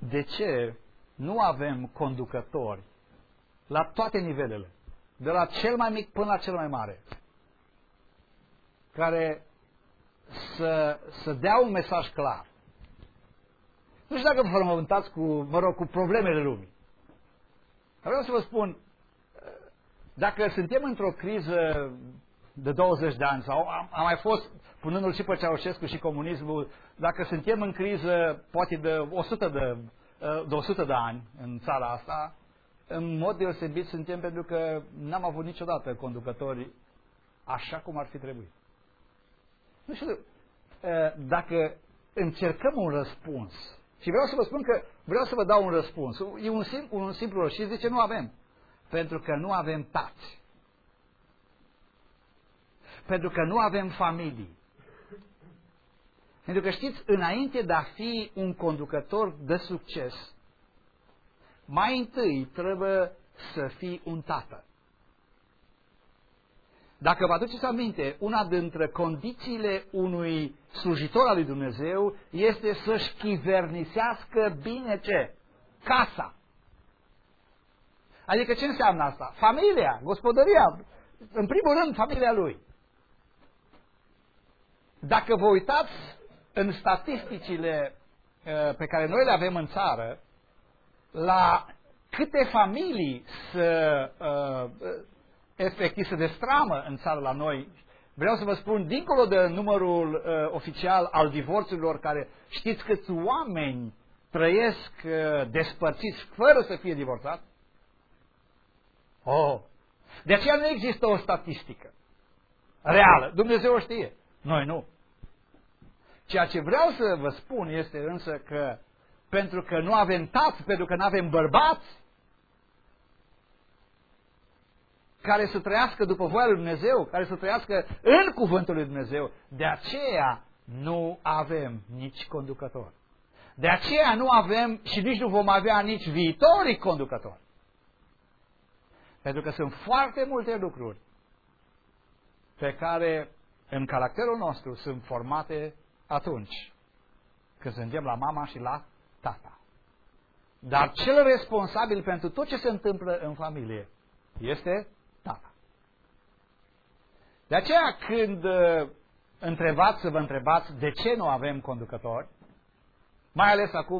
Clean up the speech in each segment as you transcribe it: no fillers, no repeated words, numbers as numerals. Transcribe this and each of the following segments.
de ce nu avem conducători la toate nivelele, de la cel mai mic până la cel mai mare, care să dea un mesaj clar. Nu știu dacă vă frământați cu problemele lumii. Vreau să vă spun, dacă suntem într-o criză de 20 de ani, sau a mai fost, punându-l și pe Ceaușescu și comunismul, dacă suntem în criză poate de 100 de ani în țara asta, în mod deosebit suntem pentru că n-am avut niciodată conducători așa cum ar fi trebuit. Nu știu, dacă încercăm un răspuns, și vreau să vă spun că vreau să vă dau un răspuns, e un simplu răspuns, și zice nu avem. Pentru că nu avem tați. Pentru că nu avem familii. Pentru că știți, înainte de a fi un conducător de succes, mai întâi trebuie să fii un tată. Dacă vă aduceți aminte, una dintre condițiile unui slujitor al lui Dumnezeu este să-și chivernisească bine ce? Casa. Adică ce înseamnă asta? Familia, gospodăria, în primul rând familia lui. Dacă vă uitați în statisticile pe care noi le avem în țară, la câte familii efectiv se destramă în țară la noi, vreau să vă spun, dincolo de numărul oficial al divorțurilor, care știți câți oameni trăiesc despărțiți fără să fie divorțați? De aceea nu există o statistică reală. Dumnezeu o știe. Noi nu. Ceea ce vreau să vă spun este însă că pentru că nu avem tați, pentru că nu avem bărbați care să trăiască după voia lui Dumnezeu, care să trăiască în cuvântul lui Dumnezeu, de aceea nu avem nici conducători. De aceea nu avem și nici nu vom avea nici viitorii conducători. Pentru că sunt foarte multe lucruri pe care în caracterul nostru sunt formate atunci când suntem la mama și la tata. Dar cel responsabil pentru tot ce se întâmplă în familie este tata. De aceea când să vă întrebați de ce nu avem conducători, mai ales acum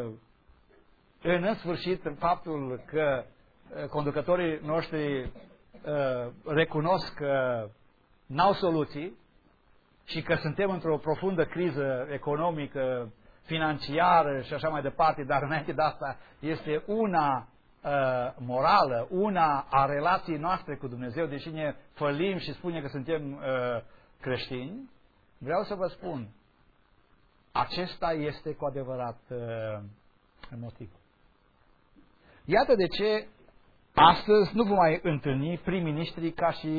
în sfârșit faptul că conducătorii noștri recunosc că n-au soluții și că suntem într-o profundă criză economică, financiară și așa mai departe, dar înainte de asta este una morală, una a relației noastre cu Dumnezeu, deși ne fălim și spunem că suntem creștini, vreau să vă spun, acesta este cu adevărat motivul. Iată de ce astăzi nu vom mai întâlni prim-ministrii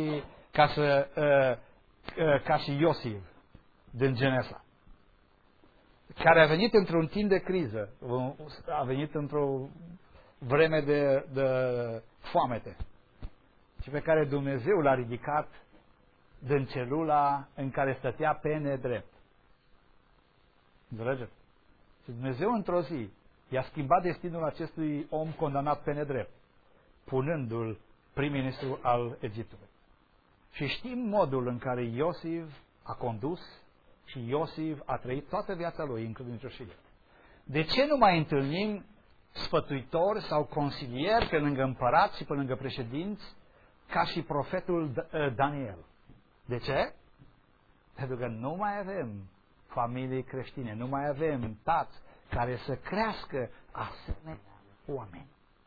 ca și Iosif din Genesa, care a venit într-un timp de criză, a venit într-o vreme de foamete și pe care Dumnezeu l-a ridicat din celula în care stătea pe nedrept. Înțelegeți? Și Dumnezeu într-o zi i-a schimbat destinul acestui om condamnat pe nedrept, punându-l prim-ministru al Egiptului. Și știm modul în care Iosif a condus și Iosif a trăit toată viața lui în credincioșie. De ce nu mai întâlnim sfătuitori sau consilieri pe lângă împărați și pe lângă președinți ca și profetul Daniel? De ce? Pentru că nu mai avem familii creștine, nu mai avem tați care să crească asemenea oameni.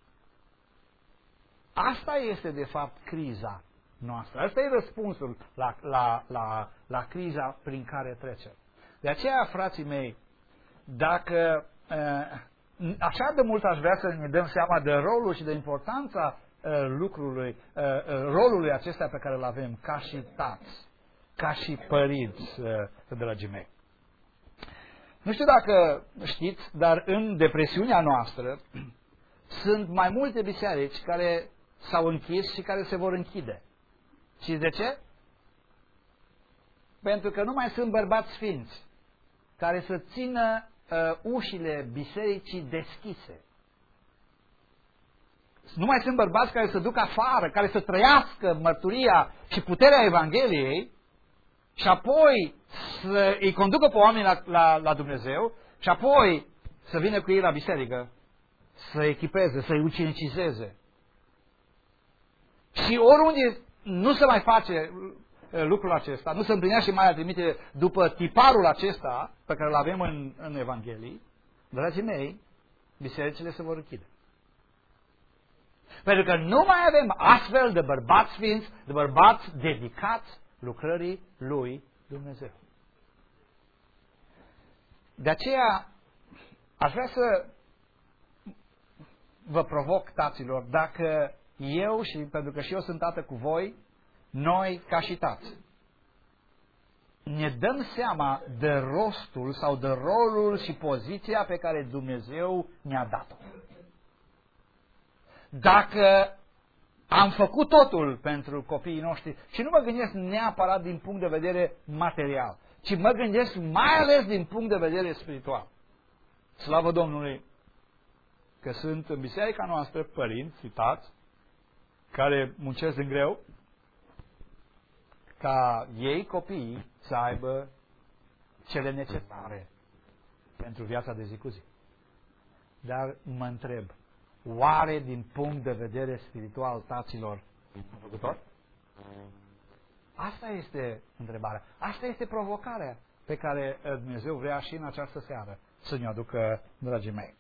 Asta este de fapt criza noastră. Asta e răspunsul la criza prin care trecem. De aceea, frații mei, dacă așa de mult aș vrea să ne dăm seama de rolul și de importanța rolului acesta pe care îl avem ca și tați, ca și părinți, dragii mei. Nu știu dacă știți, dar în depresiunea noastră sunt mai multe biserici care s-au închis și care se vor închide. Și de ce? Pentru că nu mai sunt bărbați sfinți care să țină ușile bisericii deschise. Nu mai sunt bărbați care să ducă afară, care să trăiască mărturia și puterea Evangheliei și apoi să îi conducă pe oameni la Dumnezeu și apoi să vină cu ei la biserică, să echipeze, să-i ucenicizeze. Și oriunde nu se mai face lucrul acesta, nu se împlinește mai trimite după tiparul acesta pe care îl avem în Evanghelii, dragii mei, bisericile se vor închide. Pentru că nu mai avem astfel de bărbați sfinți, de bărbați dedicați lucrării lui Dumnezeu. De aceea aș vrea să vă provoc, taților, dacă eu, și pentru că și eu sunt tată cu voi, noi ca și tați, ne dăm seama de rostul sau de rolul și poziția pe care Dumnezeu ne-a dat-o. Dacă am făcut totul pentru copiii noștri, și nu mă gândesc neapărat din punct de vedere material, ci mă gândesc mai ales din punct de vedere spiritual. Slavă Domnului că sunt în biserica noastră părinți și tați care muncesc din greu ca ei, copiii, să aibă cele necesare pentru viața de zi cu zi. Dar mă întreb, oare din punct de vedere spiritual, taților, făcător? Asta este întrebarea. Asta este provocarea pe care Dumnezeu vrea și în această seară să ne aducă, dragii mei.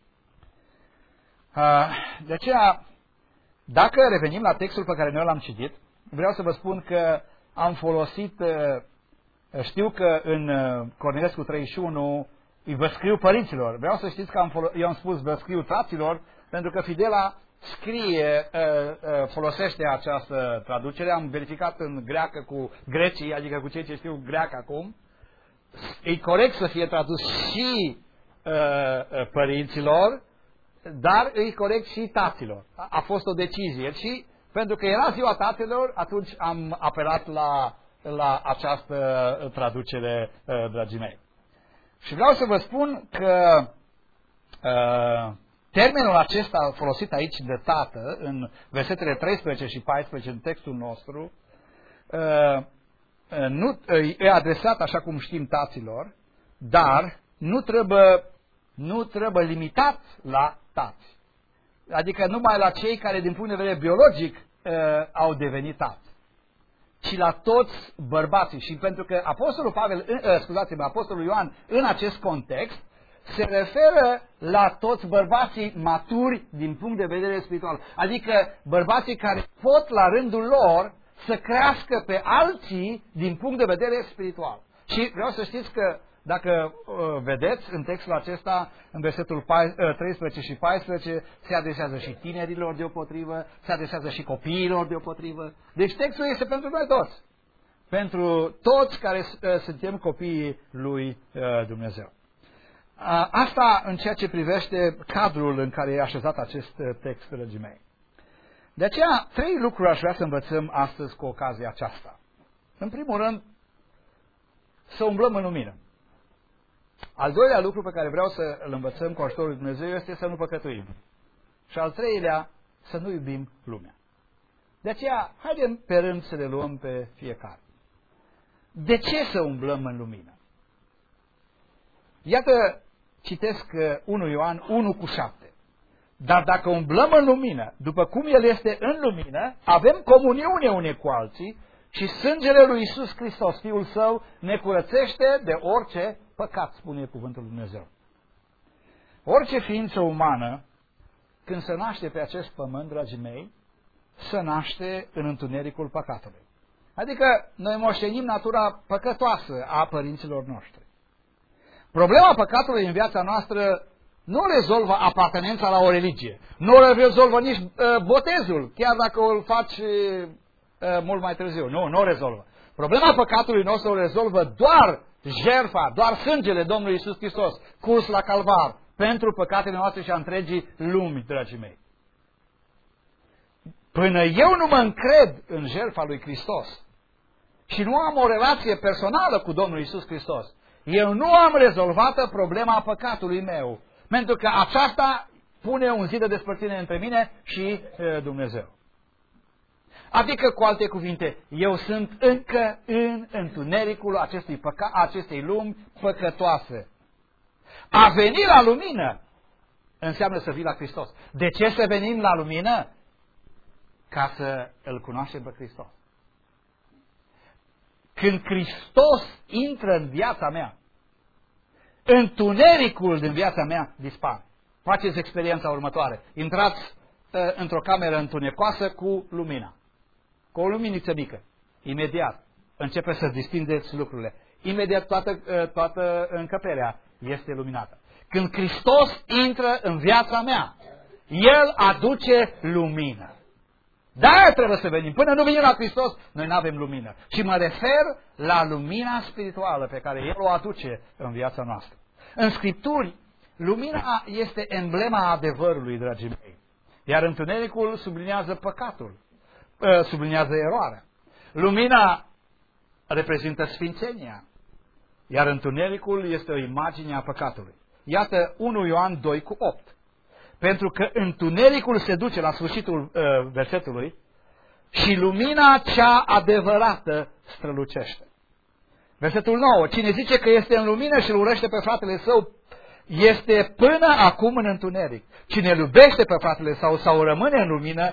De aceea, dacă revenim la textul pe care noi l-am citit, vreau să vă spun că am folosit, știu că în Cornilescu 31 vă scriu părinților. Vreau să știți că eu am spus vă scriu taților, pentru că Fidela scrie, folosește această traducere. Am verificat în greacă cu grecii, adică cu cei ce știu greacă acum. E corect să fie tradus și părinților, dar e corect și taților. A fost o decizie și pentru că era ziua taților, atunci am apelat la această traducere, dragii mei. Și vreau să vă spun că termenul acesta folosit aici de tată, în versetele 13 și 14 în textul nostru, nu e adresat, așa cum știm, taților, dar nu trebuie limitat la tați. Adică numai la cei care, din punct de vedere biologic, au devenit tați, ci la toți bărbații. Și pentru că Apostolul Ioan, în acest context, se referă la toți bărbații maturi din punct de vedere spiritual. Adică bărbații care pot la rândul lor să crească pe alții din punct de vedere spiritual. Și vreau să știți că dacă vedeți în textul acesta, în versetul 13 și 14, se adresează și tinerilor deopotrivă, se adresează și copiilor deopotrivă. Deci textul este pentru noi toți. Pentru toți care suntem copiii lui Dumnezeu. Asta în ceea ce privește cadrul în care e așezat acest text, dragii mei. De aceea, 3 lucruri aș vrea să învățăm astăzi cu ocazia aceasta. În primul rând, să umblăm în lumină. Al doilea lucru pe care vreau să îl învățăm cu ajutorul lui Dumnezeu este să nu păcătuim. Și al treilea, să nu iubim lumea. De aceea, haidem pe rând să le luăm pe fiecare. De ce să umblăm în lumină? Iată, citesc 1 Ioan 1:7. Dar dacă umblăm în lumină, după cum El este în lumină, avem comuniune unii cu alții și sângele lui Iisus Hristos, Fiul Său, ne curățește de orice păcat, spune cuvântul lui Dumnezeu. Orice ființă umană, când se naște pe acest pământ, dragii mei, se naște în întunericul păcatului. Adică noi moștenim natura păcătoasă a părinților noștri. Problema păcatului în viața noastră nu rezolvă apartenența la o religie, nu rezolvă nici botezul, chiar dacă îl faci mult mai târziu. Nu rezolvă. Problema păcatului nostru o rezolvă doar jertfa, doar sângele Domnului Iisus Hristos, curs la calvar, pentru păcatele noastre și a întregii lumi, dragii mei. Până eu nu mă încred în jertfa lui Hristos și nu am o relație personală cu Domnul Iisus Hristos, Eu nu am rezolvat problema păcatului meu, pentru că aceasta pune un zid de despărțire între mine și Dumnezeu. Adică, cu alte cuvinte, eu sunt încă în întunericul acestei lumi păcătoase. A veni la lumină înseamnă să vii la Hristos. De ce să venim la lumină? Ca să îl cunoaștem pe Hristos. Când Hristos intră în viața mea, întunericul din viața mea dispare. Faceți experiența următoare. Intrați într-o cameră întunecoasă cu lumina. Cu o luminiță mică. Imediat începe să distindeți lucrurile. Imediat toată încăperea este luminată. Când Hristos intră în viața mea, El aduce lumină. De-aia trebuie să venim. Până nu venim la Hristos, noi nu avem lumină. Și mă refer la lumina spirituală pe care El o aduce în viața noastră. În Scripturi, lumina este emblema adevărului, dragii mei. Iar întunericul sublinează păcatul, sublinează eroarea. Lumina reprezintă sfințenia, iar întunericul este o imagine a păcatului. Iată 1 Ioan 2:8. Pentru că întunericul se duce la sfârșitul versetului și lumina cea adevărată strălucește. Versetul 9. Cine zice că este în lumină și îl urăște pe fratele său, este până acum în întuneric. Cine îl iubește pe fratele său sau rămâne în lumină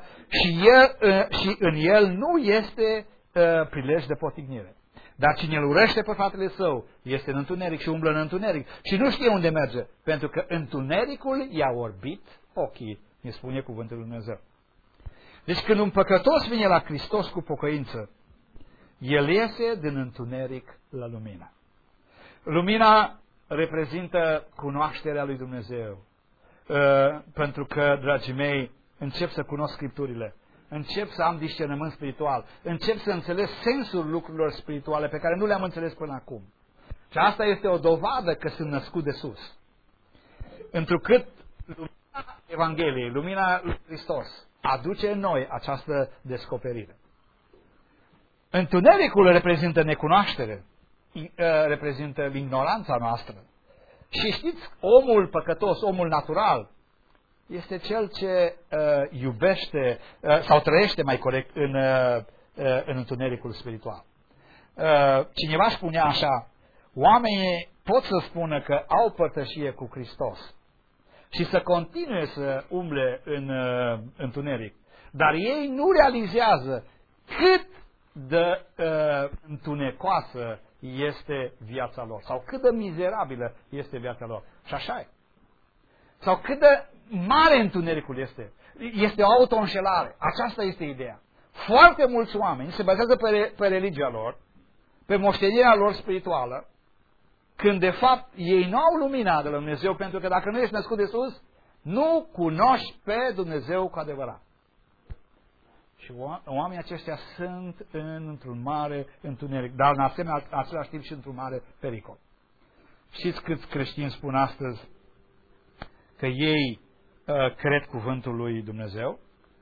și în el nu este prilej de potignire. Dar cine îl urăște pe fratele său este în întuneric și umblă în întuneric și nu știe unde merge, pentru că întunericul i-a orbit ochii, ne spune cuvântul lui Dumnezeu. Deci când un păcătos vine la Hristos cu pocăință, el iese din întuneric la lumină. Lumina reprezintă cunoașterea lui Dumnezeu. Pentru că, dragii mei, încep să cunosc Scripturile. Încep să am discernământ spiritual. Încep să înțeleg sensul lucrurilor spirituale pe care nu le-am înțeles până acum. Și asta este o dovadă că sunt născut de sus. Întrucât lumina Evangheliei, lumina lui Hristos, aduce în noi această descoperire. Întunericul reprezintă necunoaștere, reprezintă ignoranța noastră. Și știți, omul păcătos, omul natural, este cel ce iubește sau trăiește mai corect în întunericul spiritual. Cineva spunea așa, oamenii pot să spună că au părtășie cu Hristos și să continue să umble în întuneric, dar ei nu realizează cât de întunecoasă este viața lor sau cât de mizerabilă este viața lor. Și așa e. Sau cât de mare întunericul este. Este o auto-înșelare. Aceasta este ideea. Foarte mulți oameni se bazează pe religia lor, pe moștenirea lor spirituală, când de fapt ei nu au lumina de la Dumnezeu, pentru că dacă nu ești născut de sus, nu cunoști pe Dumnezeu cu adevărat. Și oamenii aceștia sunt într-un mare întuneric, dar în același timp și într-un mare pericol. Știți câți creștini spun astăzi că ei cred cuvântul lui Dumnezeu?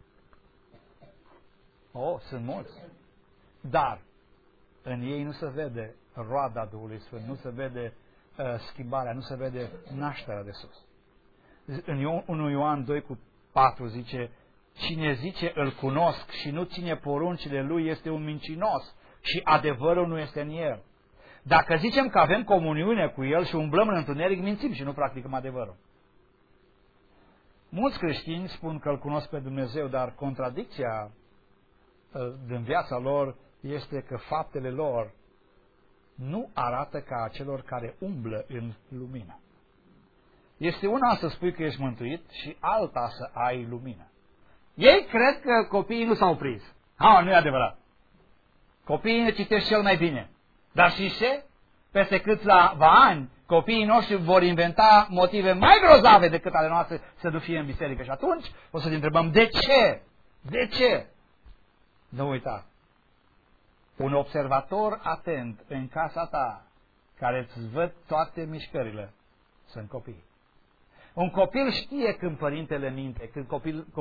Sunt mulți. Dar în ei nu se vede roada Duhului Sfânt, nu se vede schimbarea, nu se vede nașterea de sus. În 1 Ioan 2:4 zice, cine zice îl cunosc și nu ține poruncile lui este un mincinos și adevărul nu este în el. Dacă zicem că avem comuniune cu el și umblăm în întuneric, mințim și nu practicăm adevărul. Mulți creștini spun că îl cunosc pe Dumnezeu, dar contradicția din viața lor este că faptele lor nu arată ca a celor care umblă în lumină. Este una să spui că ești mântuit și alta să ai lumină. Ei cred că copiii nu s-au prins. Nu e adevărat. Copiii ne citesc cel mai bine. Dar și ce? Peste câțiva ani, copiii noștri vor inventa motive mai grozave decât ale noastre să nu fie în biserică. Și atunci o să ne întrebăm, de ce? De ce? Nu uita. Un observator atent în casa ta, care îți văd toate mișcările, sunt copii. Un copil știe când părintele minte, când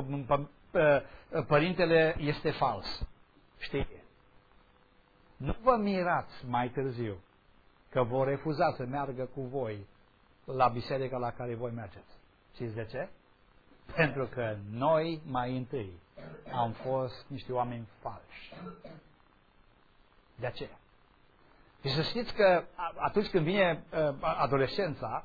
părintele este fals. Știe. Nu vă mirați mai târziu că vor refuza să meargă cu voi la biserica la care voi mergeți. Știți de ce? Pentru că noi mai întâi am fost niște oameni falși. De aceea. Și să știți că atunci când vine adolescența,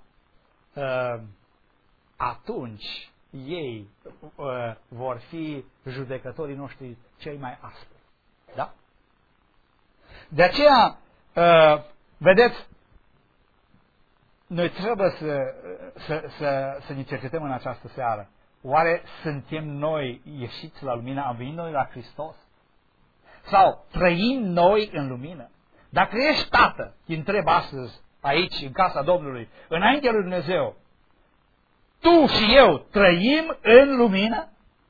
atunci ei vor fi judecătorii noștri cei mai aspri. Da? De aceea, vedeți, noi trebuie să ne cercetăm în această seară. Oare suntem noi ieșiți la lumină? Am venit noi la Hristos? Sau trăim noi în lumină? Dacă ești tată, te întreb astăzi, aici, în casa Domnului, înaintea lui Dumnezeu, tu și eu trăim în lumină?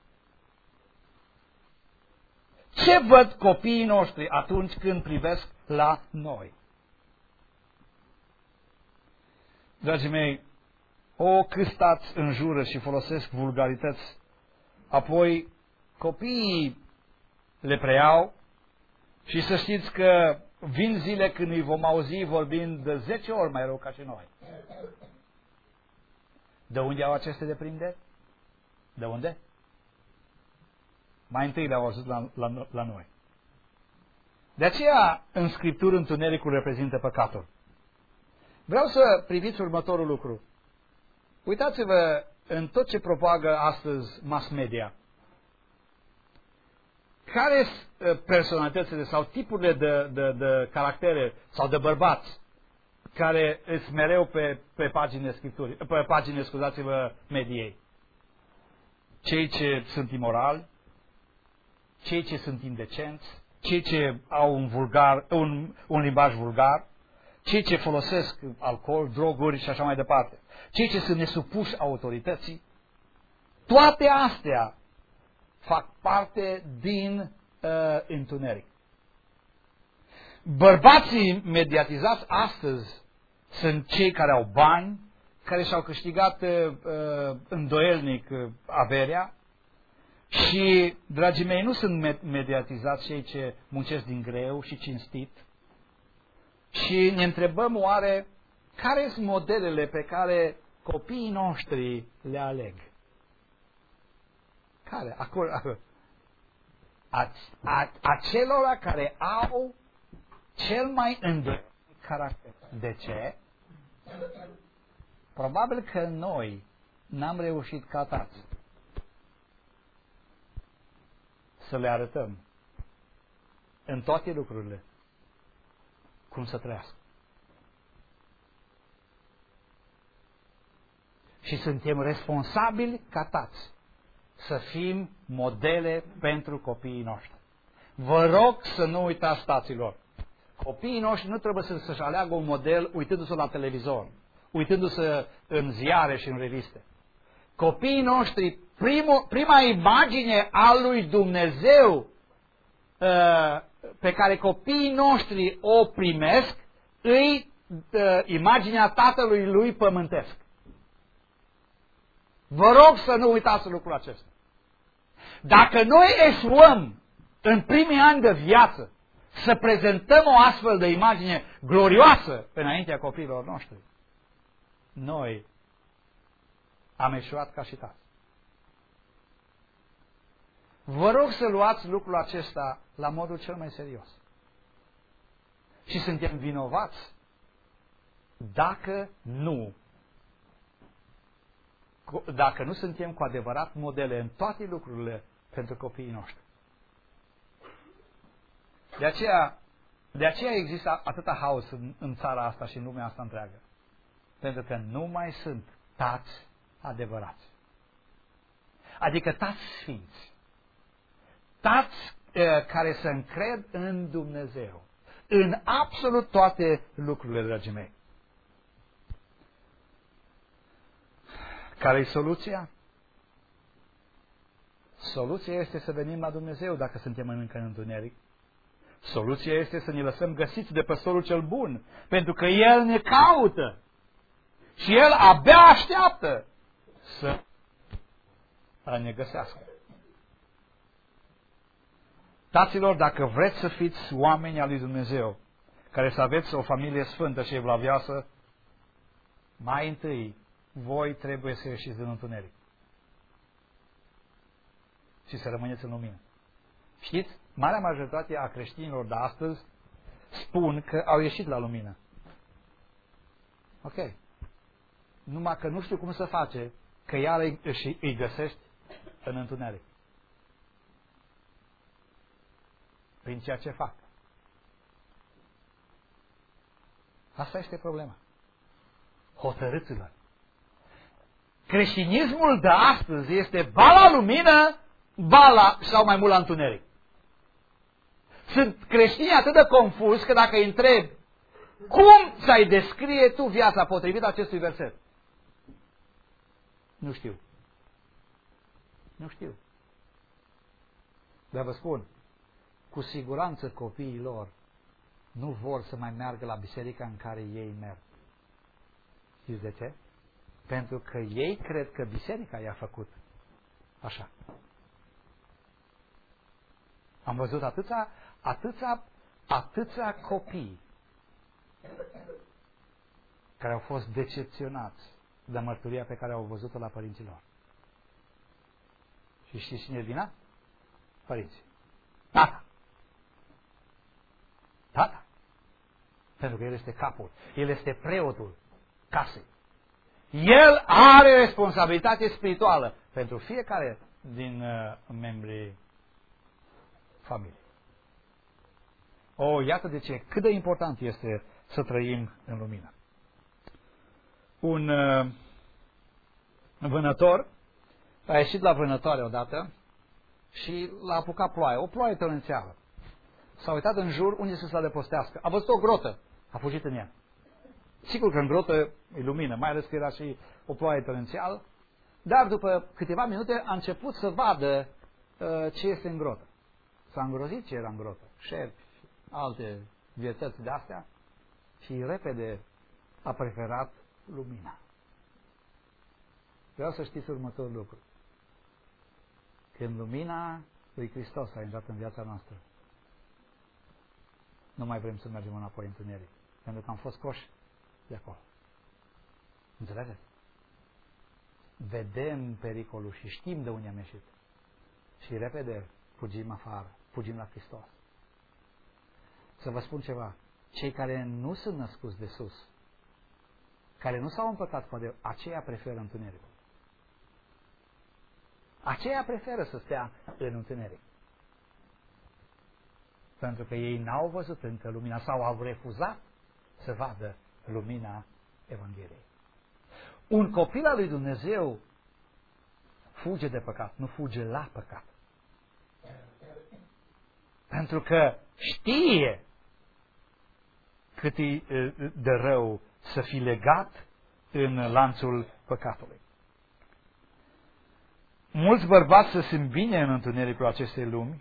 Ce văd copiii noștri atunci când privesc la noi? Dragii mei, cât stați în jură și folosesc vulgarități, apoi copiii le preiau și să știți că vin zile când îi vom auzi vorbind de 10 ori mai rău ca și noi. De unde au aceste deprinderi? De unde? Mai întâi le-au auzit la noi. De aceea, în Scriptură, întunericul reprezintă păcatul. Vreau să priviți următorul lucru. Uitați-vă în tot ce propagă astăzi mass media. Care sunt personalitățile sau tipurile de caractere sau de bărbați care sunt mereu pe pagine, scuzați-vă, mediei? Cei ce sunt imorali, cei ce sunt indecenți, cei ce au un limbaj vulgar, cei ce folosesc alcool, droguri și așa mai departe, cei ce sunt nesupuși autorității, toate astea fac parte din întuneric. Bărbații mediatizați astăzi sunt cei care au bani, care și-au câștigat îndoielnic averea și, dragii mei, nu sunt mediatizați cei ce muncesc din greu și cinstit. Și ne întrebăm oare care sunt modelele pe care copiii noștri le aleg? Care? Acelora care au cel mai îndoielnic caracter. De ce? Probabil că noi n-am reușit ca tați să le arătăm în toate lucrurile cum să trăiască. Și suntem responsabili ca tați să fim modele pentru copiii noștri. Vă rog să nu uitați, taților. Copiii noștri nu trebuie să-și aleagă un model uitându-se la televizor, uitându-se în ziare și în reviste. Copiii noștri, prima imagine a lui Dumnezeu pe care copiii noștri o primesc, îi imaginea tatălui lui pământesc. Vă rog să nu uitați lucrul acesta. Dacă noi eșuăm în primii ani de viață să prezentăm o astfel de imagine glorioasă înaintea copiilor noștri, noi am eșuat ca și tați. Vă rog să luați lucrul acesta la modul cel mai serios. Și suntem vinovați dacă nu suntem cu adevărat modele în toate lucrurile pentru copiii noștri. De aceea există atâta haos în țara asta și în lumea asta întreagă. Pentru că nu mai sunt tați adevărați. Adică tați sfinți. Tați care se încred în Dumnezeu. În absolut toate lucrurile, dragii mei. Care-i soluția? Soluția este să venim la Dumnezeu dacă suntem încă în întuneric. Soluția este să ne lăsăm găsiți de păstorul cel bun, pentru că El ne caută și El abia așteaptă să ne găsească. Taților, dacă vreți să fiți oameni al lui Dumnezeu, care să aveți o familie sfântă și evlavioasă, mai întâi, voi trebuie să ieșiți din întuneric și să rămâneți în lumină. Știți, marea majoritate a creștinilor de astăzi spun că au ieșit la lumină. Ok. Numai că nu știu cum să face, că iar îi găsești în întuneric. Prin ceea ce fac. Asta este problema. Hotărâți-vă. Creștinismul de astăzi este ba la lumină, ba la, sau mai mult la întuneric. Sunt creștini atât de confuzi că dacă îi întreb cum să-i descrie tu viața potrivit acestui verset? Nu știu. Nu știu. Dar vă spun, cu siguranță copiii lor nu vor să mai meargă la biserica în care ei merg. Știți de ce? Pentru că ei cred că biserica i-a făcut așa. Am văzut atâția copii care au fost decepționați de mărturia pe care au văzut-o la părinții lor. Și știți cine e vina? Părinții. Tata. Tata. Pentru că el este capul. El este preotul casei. El are responsabilitate spirituală pentru fiecare din membrii familiei. Iată de ce. Cât de important este să trăim în lumină. Un vânător a ieșit la vânătoare odată și l-a apucat ploaie. O ploaie torențială. S-a uitat în jur unde să se adăpostească. A văzut o grotă. A fugit în ea. Sigur că în grotă e lumină, mai ales că era și o ploaie torențială, dar după câteva minute a început să vadă ce este în grotă. S-a îngrozit ce era în grotă. Șerpi, alte vietăți de astea și repede a preferat lumina. Vreau să știți următorul lucru. Când lumina lui Hristos a intrat în viața noastră, nu mai vrem să mergem înapoi în întuneric, pentru că am fost coși de acolo. Înțelegeți? Vedem pericolul și știm de unde am ieșit. Și repede fugim afară, fugim la Hristos. Să vă spun ceva. Cei care nu sunt născuți de sus, care nu s-au împăcat cu adevărat, aceia preferă întunericul. Aceia preferă să stea în întuneric. Pentru că ei n-au văzut încă lumina sau au refuzat să vadă lumina Evangheliei. Un copil al lui Dumnezeu fuge de păcat, nu fuge la păcat. Pentru că știe cât e de rău să fii legat în lanțul păcatului. Mulți bărbați să se îmbine în întunericul acestei lumi,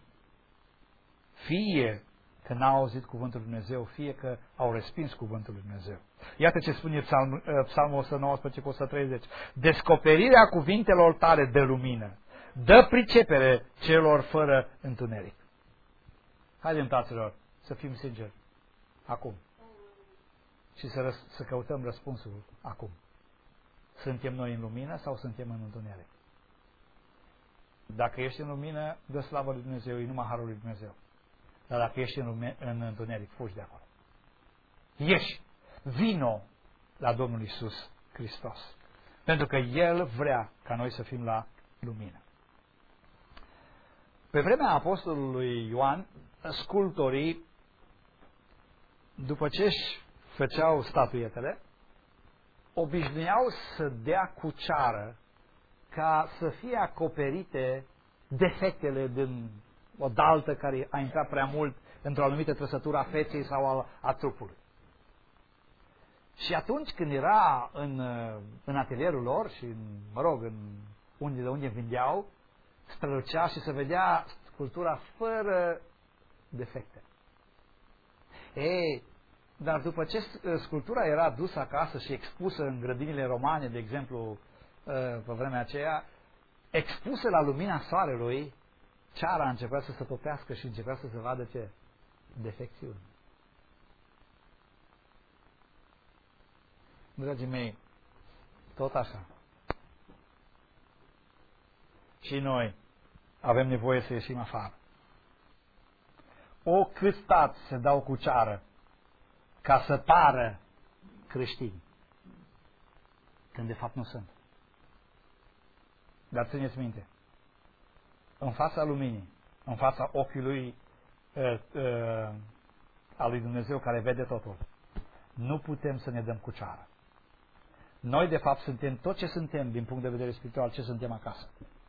fie că n-au auzit cuvântul lui Dumnezeu, fie că au respins cuvântul lui Dumnezeu. Iată ce spune Psalmul 119 cu 130. Descoperirea cuvintelor tale de lumină, dă pricepere celor fără întuneric. Haideți, fraților, să fim sinceri acum și să căutăm răspunsul acum. Suntem noi în lumină sau suntem în întuneric? Dacă ești în lumină, dă slavă lui Dumnezeu, e numai harul lui Dumnezeu. Dar dacă ești în întuneric, fugi de acolo. Ieși, vino la Domnul Iisus Hristos. Pentru că El vrea ca noi să fim la lumină. Pe vremea apostolului Ioan, sculptorii, după ce își făceau statuietele, obișnuiau să dea cu ceară ca să fie acoperite defectele din o daltă care a intrat prea mult într-o anumită trăsătură a feței sau a trupului. Și atunci când era în atelierul lor și, de unde vindeau, strălucea și se vedea sculptura fără defecte. Dar după ce sculptura era dusă acasă și expusă în grădinile romane, de exemplu, pe vremea aceea, expusă la lumina soarelui, ceara începea să se topească și începea să se vadă ce? Defecțiuni. Dragii mei, tot așa. Și noi avem nevoie să ieșim afară. O, cât stați se dau cu ceară ca să pară creștini, când de fapt nu sunt. Dar țineți minte, în fața luminii, în fața ochiului al lui Dumnezeu care vede totul, nu putem să ne dăm cu ceară. Noi de fapt suntem tot ce suntem din punct de vedere spiritual, ce suntem acasă.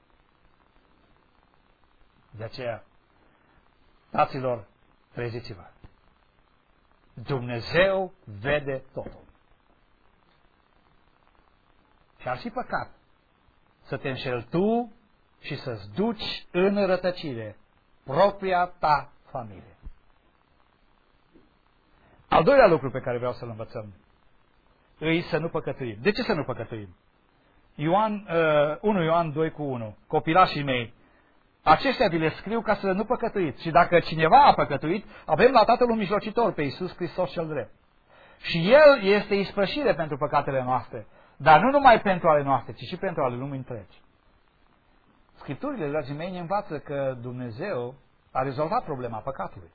De aceea, fraților, treziți-vă. Dumnezeu vede totul. Și ar fi păcat să te înșeli tu și să-ți duci în rătăcire propria ta familie. Al doilea lucru pe care vreau să-l învățăm îi să nu păcătuim. De ce să nu păcătuim? 1 Ioan 2:1. Copilașii mei, aceștia vi le scriu ca să nu păcătuiți. Și dacă cineva a păcătuit, avem la Tatăl un mijlocitor, pe Iisus Hristos cel drept. Și El este ispășire pentru păcatele noastre, dar nu numai pentru ale noastre, ci și pentru ale lumii întregi. Scripturile, dragii mei, ne învață că Dumnezeu a rezolvat problema păcatului.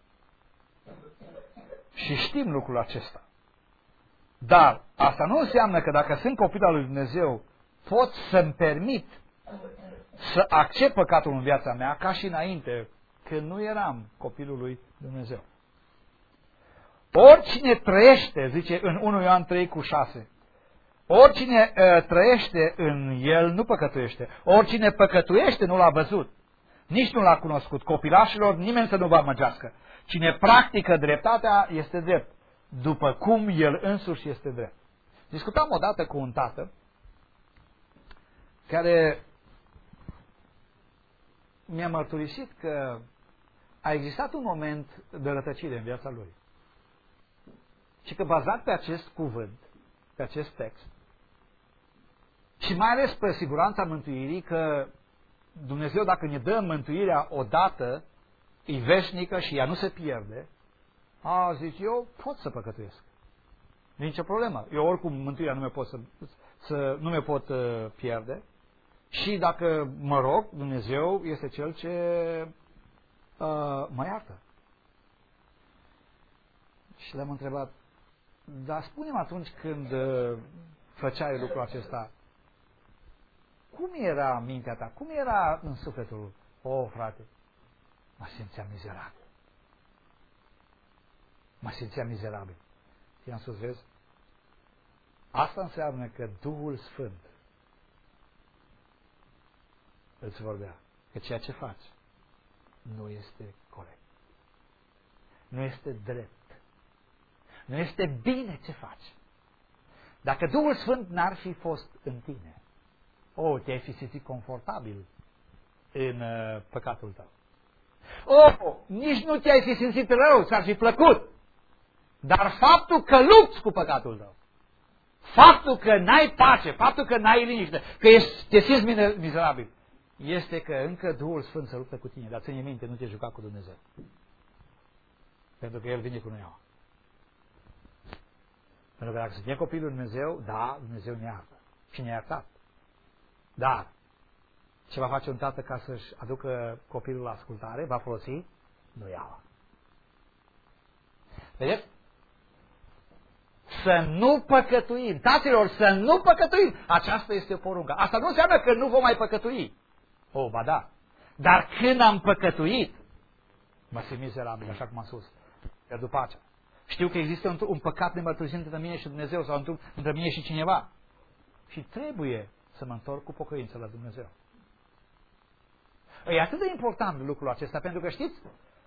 Și știm lucrul acesta. Dar asta nu înseamnă că dacă sunt copil al lui Dumnezeu, pot să-mi permit să accept păcatul în viața mea ca și înainte, când nu eram copilul lui Dumnezeu. Oricine trăiește, zice în 1 Ioan 3:6, oricine trăiește în el nu păcătuiește. Oricine păcătuiește nu l-a văzut, nici nu l-a cunoscut. Copilașilor, nimeni să nu vă amăgească. Cine practică dreptatea este drept, după cum el însuși este drept. Discutam odată cu un tată care mi-a mărturisit că a existat un moment de rătăcire în viața lui. Și că bazat pe acest cuvânt, pe acest text, și mai ales pe siguranța mântuirii, că Dumnezeu, dacă ne dă mântuirea odată, e veșnică și ea nu se pierde, zice, eu pot să păcătuiesc. Nu e nicio problemă. Eu oricum mântuirea nu mi pot pierde. Și dacă mă rog, Dumnezeu este Cel ce mă iartă. Și le-am întrebat, dar spune-mi atunci când făceai lucrul acesta, cum era mintea ta? Cum era în sufletul? Frate, mă simțeam mizerabil. Mă simțeam mizerabil. Și am spus, vezi, asta înseamnă că Duhul Sfânt îți vorbea că ceea ce faci nu este corect. Nu este drept. Nu este bine ce faci. Dacă Duhul Sfânt n-ar fi fost în tine, te-ai fi simțit confortabil în păcatul tău. Nici nu te-ai fi simțit rău, ți-ar fi plăcut. Dar faptul că lupți cu păcatul tău, faptul că n-ai pace, faptul că n-ai liniște, că te simți mizerabil, este că încă Duhul Sfânt se luptă cu tine, dar ține minte, nu te juca cu Dumnezeu. Pentru că El vine cu noi. Pentru că dacă suntem copilul lui Dumnezeu, da, Dumnezeu ne iartă. Și ne-a iertat. Dar, ce va face un tată ca să-și aducă copilul la ascultare? Va folosi nuiaua. Vedeți? Să nu păcătuim. Taților, să nu păcătuim. Aceasta este o poruncă. Asta nu înseamnă că nu vom mai păcătui. Ba da. Dar când am păcătuit, mă simt mizerabil, așa cum am spus. Pierd pacea. Știu că există un păcat nemărturisit între mine și Dumnezeu sau între mine și cineva. Și trebuie să mă întorc cu pocăință la Dumnezeu. E atât de important lucrul acesta, pentru că știți,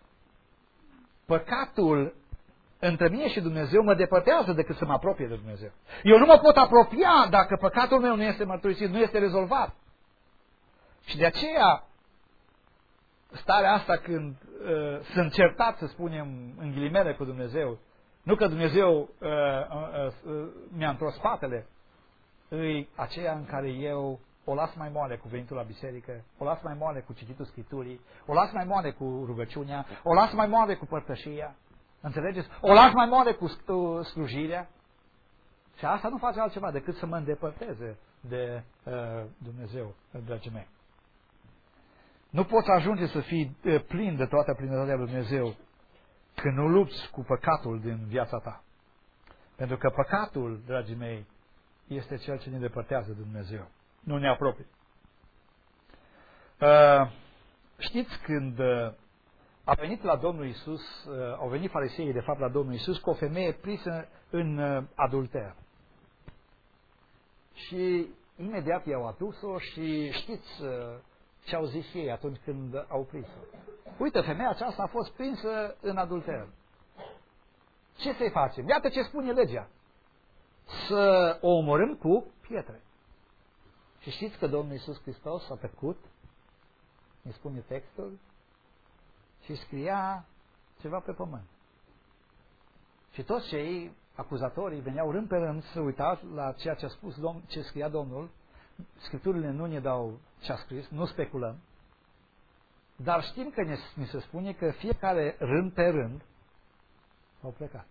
păcatul între mine și Dumnezeu mă depărtează decât să mă apropie de Dumnezeu. Eu nu mă pot apropia dacă păcatul meu nu este mărturisit, nu este rezolvat. Și de aceea, starea asta când sunt certat, să spunem, în ghilimele cu Dumnezeu, nu că Dumnezeu mi-a întors spatele, e aceea în care eu o las mai moale cu venitul la biserică, o las mai moale cu cititul Scripturii, o las mai moale cu rugăciunea, o las mai moale cu părtășia, înțelegeți? O las mai moale cu slujirea. Și asta nu face altceva decât să mă îndepărteze de Dumnezeu, dragii mei. Nu poți ajunge să fii plin de toată plinătatea lui Dumnezeu când nu lupți cu păcatul din viața ta. Pentru că păcatul, dragii mei, este cel ce ne depărtează de Dumnezeu. Nu ne apropie. Știți când a venit la Domnul Iisus, au venit fariseii de fapt la Domnul Iisus cu o femeie prinsă în adulter. Și imediat i-au adus-o și știți ce au zis ei atunci când au prins-o. Uite, femeia aceasta a fost prinsă în adulter. Ce să-i facem? Iată ce spune legea. Să o omorâm cu pietre. Și știți că Domnul Iisus Hristos a tăcut? Ne spune textul? Și scria ceva pe pământ. Și toți cei acuzatorii veneau rând pe rând să uitați la ceea ce a spus ce scria Domnul. Scripturile nu ne dau ce a scris, nu speculăm. Dar știm că ni se spune că fiecare rând pe rând au plecat.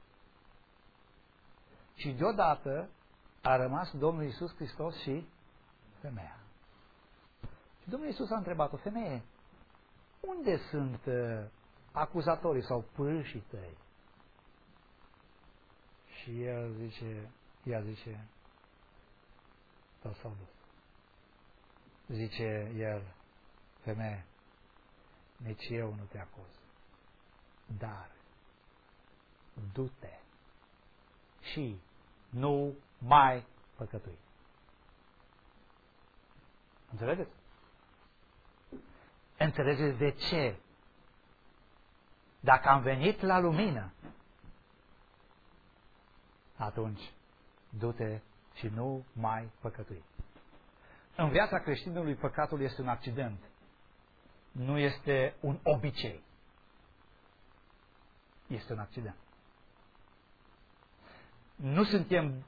Și deodată a rămas Domnul Iisus Hristos și femeia. Și Domnul Iisus a întrebat-o, femeie, unde sunt acuzatorii sau pârâșii tăi? Și ea zice, toți s-au dus. Zice el, femeie, nici eu nu te acuz, dar du-te și nu mai păcătui. Înțelegeți? Înțelegeți de ce? Dacă am venit la lumină, atunci du-te și nu mai păcătui. În viața creștinului păcatul este un accident. Nu este un obicei. Este un accident. Nu suntem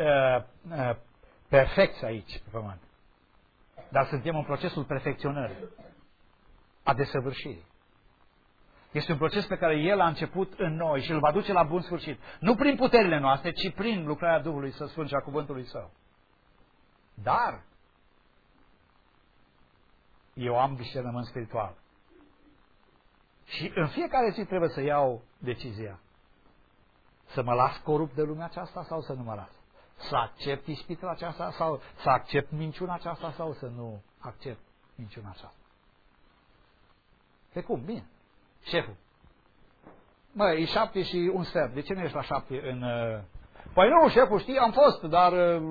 perfecți aici pe pământ. Dar suntem în procesul perfecționării, a desăvârșirii. Este un proces pe care El a început în noi și îl va duce la bun sfârșit. Nu prin puterile noastre, ci prin lucrarea Duhului Sfânt și a cuvântului Său. Dar eu am discernământ spiritual. Și în fiecare zi trebuie să iau decizia. Să mă las corupt de lumea aceasta sau să nu mă las? Să accept ispita aceasta sau să accept minciuna aceasta sau să nu accept minciuna aceasta? Pe cum? Bine. Șeful. Măi, e 7:01. De ce nu ești la 7 în... Păi nu, șeful, știi, am fost, dar...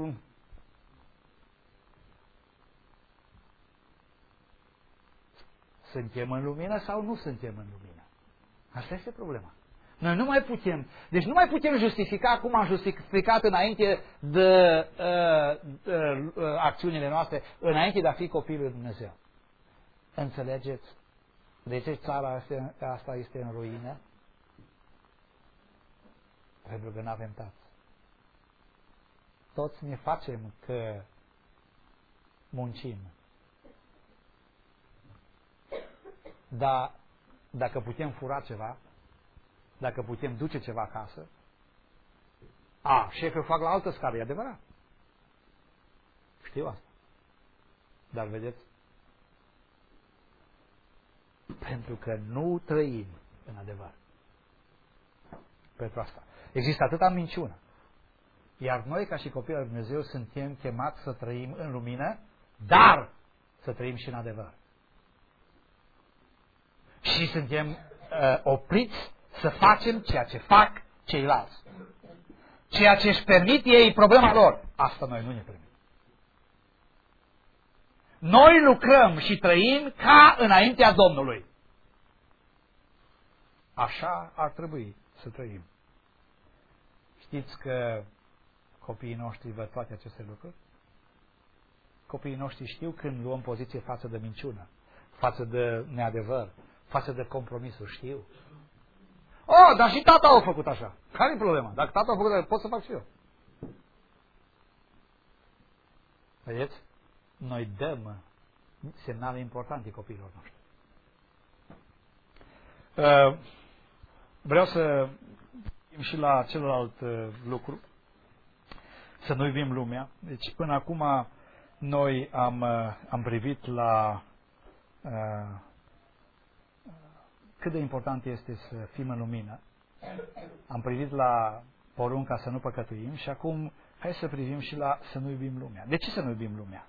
Suntem în lumină sau nu suntem în lumină? Asta este problema. Noi nu mai putem, deci nu mai putem justifica cum am justificat înainte de acțiunile noastre, înainte de a fi copilul lui Dumnezeu. Înțelegeți? De ce țara asta este în ruină? Pentru că nu avem tați. Toți ne facem că muncim. Dar dacă putem fura ceva, dacă putem duce ceva acasă, șefii o fac la altă scară, e adevărat. Știu asta. Dar vedeți? Pentru că nu trăim în adevăr. Pentru asta. Există atâta minciună. Iar noi, ca și copii al Dumnezeu, suntem chemați să trăim în lumină, dar să trăim și în adevăr. Și suntem opriți să facem ceea ce fac ceilalți. Ceea ce își permit ei, problema lor. Asta noi nu ne permit. Noi lucrăm și trăim ca înaintea Domnului. Așa ar trebui să trăim. Știți că copiii noștri văd toate aceste lucruri? Copiii noștri știu când luăm poziție față de minciună, față de neadevăr, față de compromisuri, știu. Dar și tata a făcut așa. Care-i problema? Dacă tata a făcut așa, pot să fac și eu. Vedeți? Noi dăm semnale importante copiilor noștri. Vreau să și la celălalt lucru. să nu iubim lumea. Deci până acum noi am privit la cât de important este să fim în lumină. Am privit la porunca să nu păcătuim și acum hai să privim și la să nu iubim lumea. De ce să nu iubim lumea?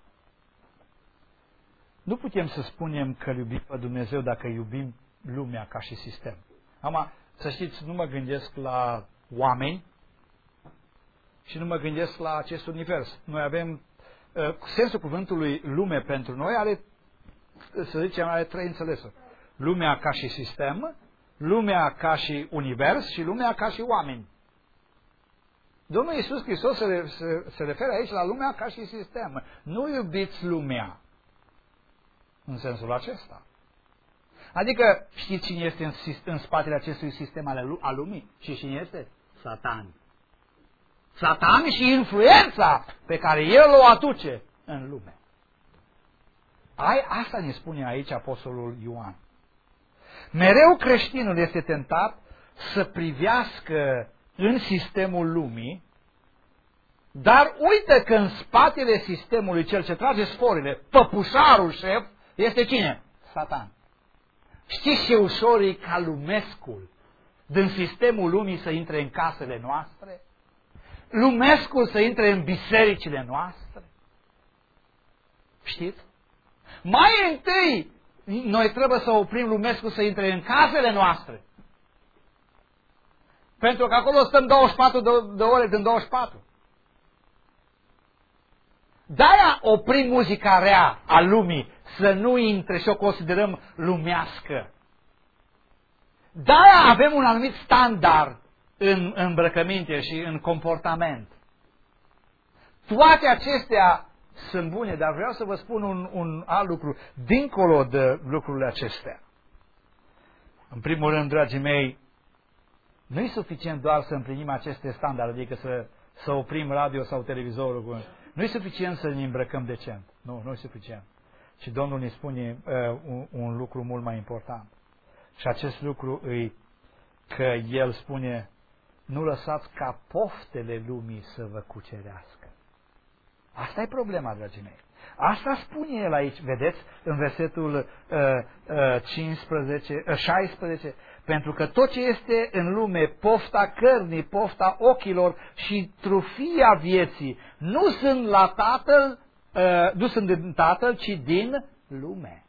Nu putem să spunem că iubim pe Dumnezeu dacă iubim lumea ca și sistem. Acum, să știți, nu mă gândesc la oameni și nu mă gândesc la acest univers. Noi avem, sensul cuvântului lume pentru noi are, să zicem, are trei înțelesuri. Lumea ca și sistem, lumea ca și univers și lumea ca și oameni. Domnul Iisus Hristos se referă aici la lumea ca și sistem. Nu iubiți lumea în sensul acesta. Adică știți cine este în spatele acestui sistem al lumii? Și cine este? Satan. Satan și influența pe care el o aduce în lume. Asta ne spune aici apostolul Ioan. Mereu creștinul este tentat să privească în sistemul lumii, dar uite că în spatele sistemului, cel ce trage sporile, păpușarul șef, este cine? Satan. Știți ce ușor e ca lumescul din sistemul lumii să intre în casele noastre? Lumescul să intre în bisericile noastre? Știți? Mai întâi, noi trebuie să oprim lumescul să intre în casele noastre. Pentru că acolo stăm 24 de ore din 24. De-aia oprim muzica rea a lumii să nu intre și o considerăm lumească. De-aia avem un anumit standard în îmbrăcăminte și în comportament. Toate acestea sunt bune, dar vreau să vă spun un alt lucru, dincolo de lucrurile acestea. În primul rând, dragii mei, nu e suficient doar să împlinim aceste standarde, adică să oprim radio sau televizorul. Nu e suficient să ne îmbrăcăm decent. Nu e suficient. Și Domnul ne spune un lucru mult mai important. Și acest lucru e că El spune, nu lăsați ca poftele lumii să vă cucerească. Asta e problema, dragii mei. Asta spune El aici, vedeți, în versetul 16, pentru că tot ce este în lume, pofta cărnii, pofta ochilor și trufia vieții, nu sunt la Tatăl, nu sunt din Tatăl, ci din lume.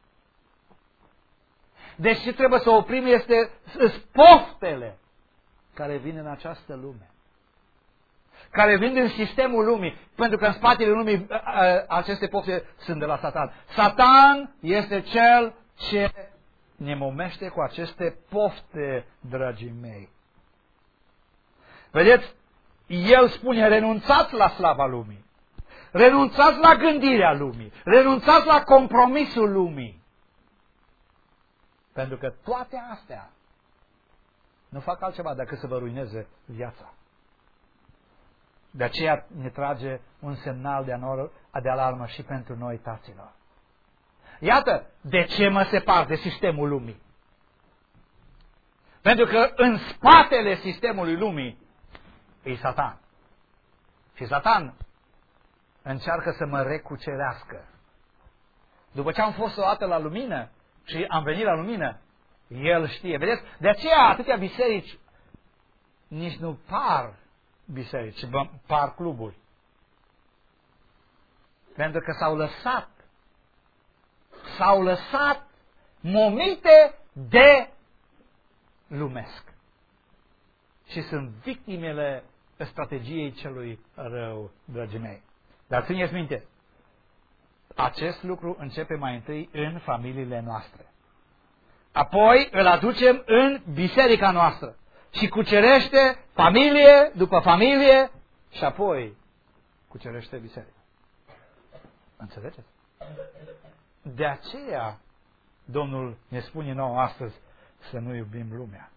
Deci ce trebuie să oprim este poftele care vin în această lume, care vin din sistemul lumii, pentru că în spatele lumii aceste pofte sunt de la Satan. Satan este cel ce ne momește cu aceste pofte, dragii mei. Vedeți? El spune, renunțați la slava lumii, renunțați la gândirea lumii, renunțați la compromisul lumii. Pentru că toate astea nu fac altceva decât să vă ruineze viața. De aceea ne trage un semnal de alarmă și pentru noi, taților. Iată de ce mă separ de sistemul lumii. Pentru că în spatele sistemului lumii e Satan. Și Satan încearcă să mă recucerească. După ce am fost o dată la lumină și am venit la lumină, el știe. Vedeți? De aceea atâtea biserici nici nu par biserici, ci par cluburi. Pentru că s-au lăsat momite de lumesc. Și sunt victimele strategiei celui rău, dragii mei. Dar țineți minte, acest lucru începe mai întâi în familiile noastre. Apoi îl aducem în biserica noastră. Și cucerește familie după familie și apoi cucerește biserica. Înțelegeți? De aceea Domnul ne spune nouă astăzi să nu iubim lumea.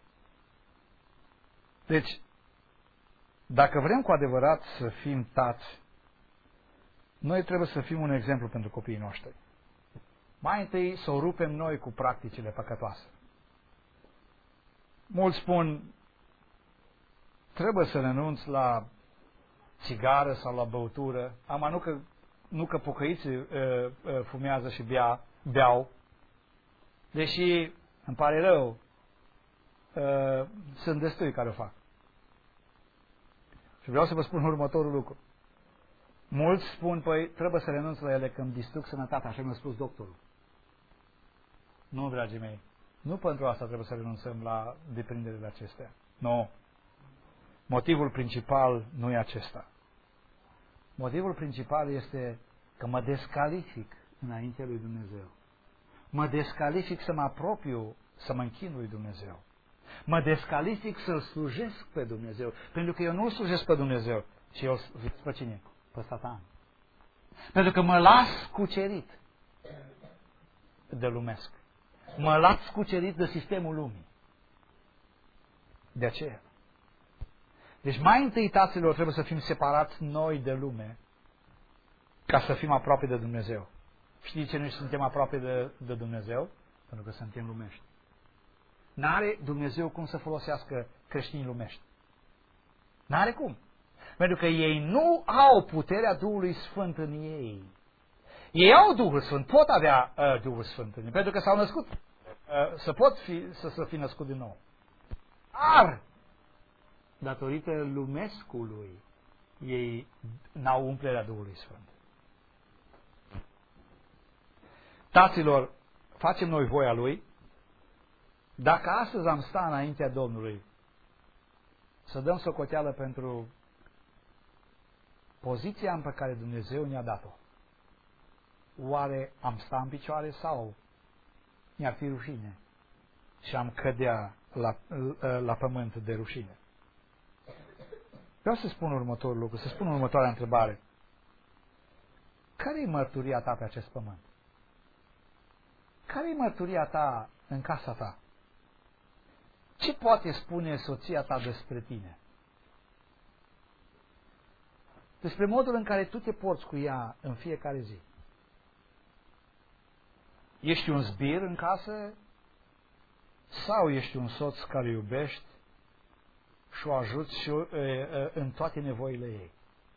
Deci, dacă vrem cu adevărat să fim tați, noi trebuie să fim un exemplu pentru copiii noștri. Mai întâi să o rupem noi cu practicile păcătoase. Mulți spun, trebuie să renunț la țigară sau la băutură. Nu că pocăiții fumează și beau, deși îmi pare rău, sunt destui care o fac. Și vreau să vă spun următorul lucru. Mulți spun, păi, trebuie să renunț la ele că îmi distrug sănătatea, așa mi-a spus doctorul. Nu, dragii mei, nu pentru asta trebuie să renunțăm la deprinderile acestea. Nu. Motivul principal nu e acesta. Motivul principal este că mă descalific înaintea lui Dumnezeu. Mă descalific să mă apropiu, să mă închin lui Dumnezeu. Mă descalific să-L slujesc pe Dumnezeu. Pentru că eu nu-L slujesc pe Dumnezeu, ci eu slujesc pe cine? Pe Satan. Pentru că mă las cucerit de lumesc. Mă las cucerit de sistemul lumii. De aceea. Deci mai întâi, taților, trebuie să fim separați noi de lume ca să fim aproape de Dumnezeu. Știți ce noi suntem aproape de Dumnezeu? Pentru că suntem lumești. N-are Dumnezeu cum să folosească creștinii lumești. N-are cum. Pentru că ei nu au puterea Duhului Sfânt în ei. Ei au Duhul Sfânt, pot avea Duhul Sfânt în ei, pentru că s-au născut, să fi născut din nou. Dar, datorită lumescului, ei n-au umplerea Duhului Sfânt. Taților, facem noi voia Lui. Dacă astăzi am sta înaintea Domnului să dăm socoteală pentru poziția pe care Dumnezeu ne-a dat-o, oare am sta în picioare sau mi-ar fi rușine și am cădea la pământ de rușine? Vreau să spun următorul lucru, să spun următoarea întrebare. Care e mărturia ta pe acest pământ? Care e mărturia ta în casa ta? Ce poate spune soția ta despre tine? Despre modul în care tu te porți cu ea în fiecare zi. Ești un zbir în casă? Sau ești un soț care iubești și o ajuți și în toate nevoile ei?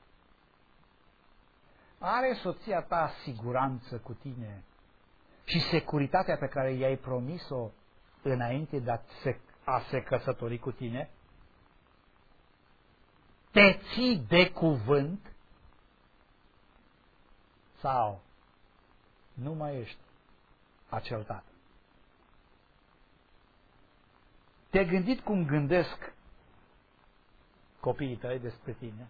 Are soția ta siguranță cu tine și securitatea pe care i-ai promis-o înainte de a se căsători cu tine? Te ții de cuvânt? Sau nu mai ești acel tată? Te-ai gândit cum gândesc copiii tăi despre tine?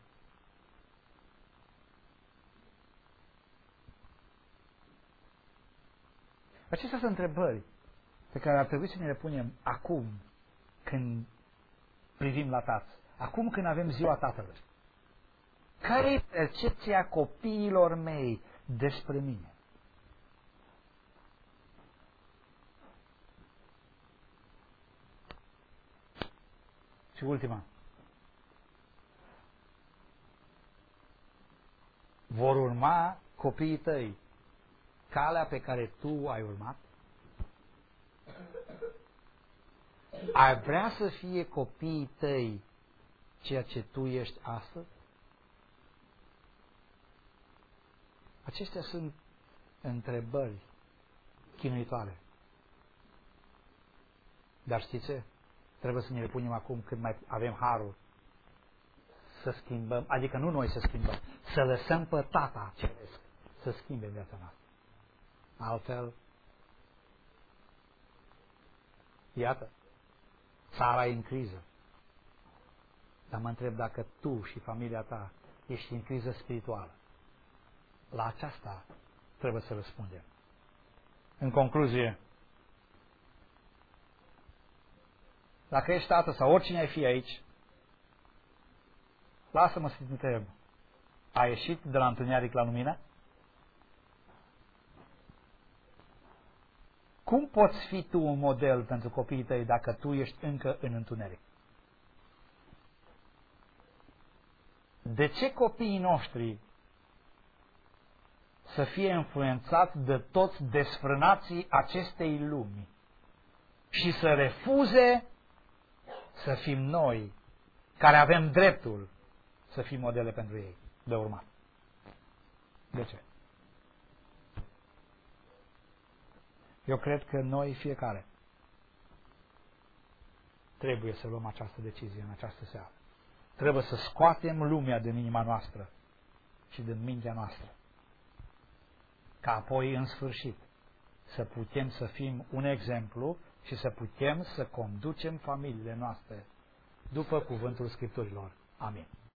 Acestea sunt întrebări pe care ar trebui să ne le punem acum când privim la tați. Acum când avem ziua Tatălui. Care e percepția copiilor mei despre mine? Și ultima. Vor urma copiii tăi calea pe care tu ai urmat? Ai vrea să fie copiii tăi ceea ce tu ești astăzi? Acestea sunt întrebări chinuitoare. Dar știți ce? Trebuie să ne le punem acum când mai avem harul să schimbăm, adică nu noi să schimbăm, să lăsăm pe Tata Ceresc să schimbe viața noastră. Altfel, iată, țara e în criză. Dar mă întreb dacă tu și familia ta ești în criză spirituală. La aceasta trebuie să răspundem. În concluzie, dacă ești tată sau oricine ai fi aici, lasă-mă să te întreb. Ai ieșit de la întuneric la lumină? Cum poți fi tu un model pentru copiii tăi dacă tu ești încă în întuneric? De ce copiii noștri să fie influențați de toți desfrânații acestei lumi și să refuze să fim noi care avem dreptul să fim modele pentru ei de urmat. De ce? Eu cred că noi fiecare trebuie să luăm această decizie în această seară. Trebuie să scoatem lumea din inima noastră și din mintea noastră. Ca apoi, în sfârșit, să putem să fim un exemplu și să putem să conducem familiile noastre după cuvântul Scripturilor. Amin.